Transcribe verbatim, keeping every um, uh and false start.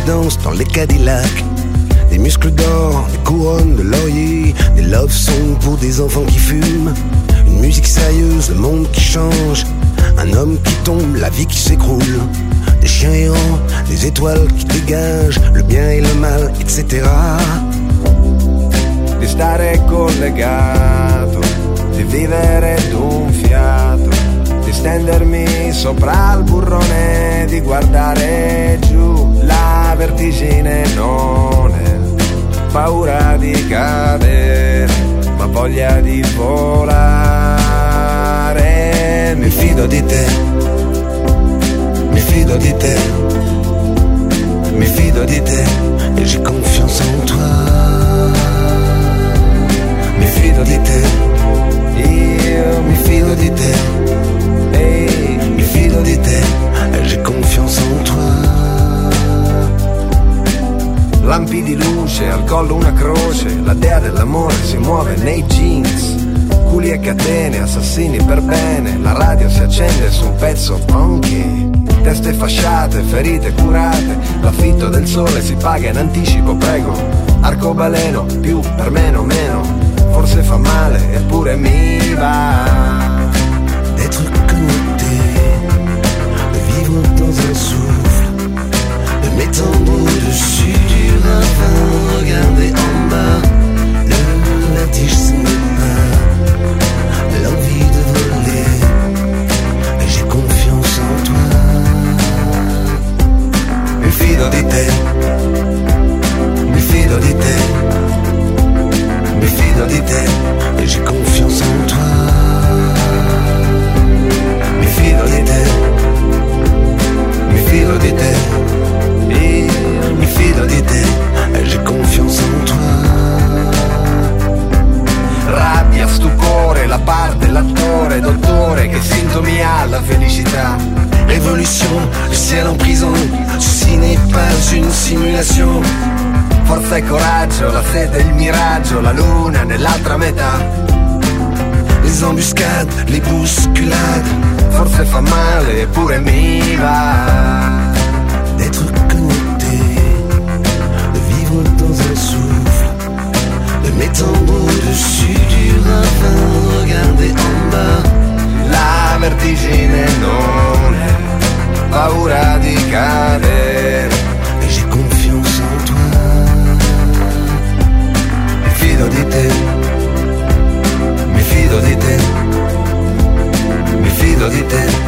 dansent dans les Cadillacs. Des muscles d'or, des couronnes de laurier, des love songs pour des enfants qui fument. Une musique sérieuse, le monde qui change. Un homme qui tombe, la vie qui s'écroule. Des chiens errants, des étoiles qui dégagent le bien et le mal, et cetera. Di stare collegato, di vivere d'un fiato, di stendermi sopra il burrone, di guardare giù. La vertigine non è paura di cadere, ma voglia di volare. Mi fido di te, mi fido di te, mi fido di te, et j'ai confiance en toi. Mi fido di te, io mi fido di te, ehi, mi fido di te, et j'ai confiance en toi. Lampi di luce, al collo una croce, la dea dell'amore si muove nei jeans. Culi e catene, assassini per bene, la radio si accende su un pezzo funky. Teste fasciate, ferite curate, l'affitto del sole si paga in anticipo, prego. Arcobaleno, più per meno meno, forse fa male eppure mi va. D'être connecté, de vivre dans un souffle, de m'étendre au-dessus du ravin, regarder en bas, le vertige se met pas, l'envie de voler, et j'ai confiance en toi. Mi fido di te, mi fido di te, mi fido di te, et j'ai confiance en toi. Mi fido di te, mi fido di te, mi fido di te, et j'ai confiance en toi. Rabbia, stupore, la parte, l'attore, dottore, che sintomi ha la felicità? Révolution, le ciel en prison, ceci n'est pas une simulation. Forza e coraggio, la sete, il miraggio, la luna nell'altra metà. Les embuscades, les bousculades, forse fa male eppure mi va. D'être connecté, de vivre dans un souffle, de m'étendre au-dessus du ravin, regarder en bas. La vertigine non è paura di cadere, et j'ai confiance en toi. Mi fido di te, mi fido di te, mi fido di te,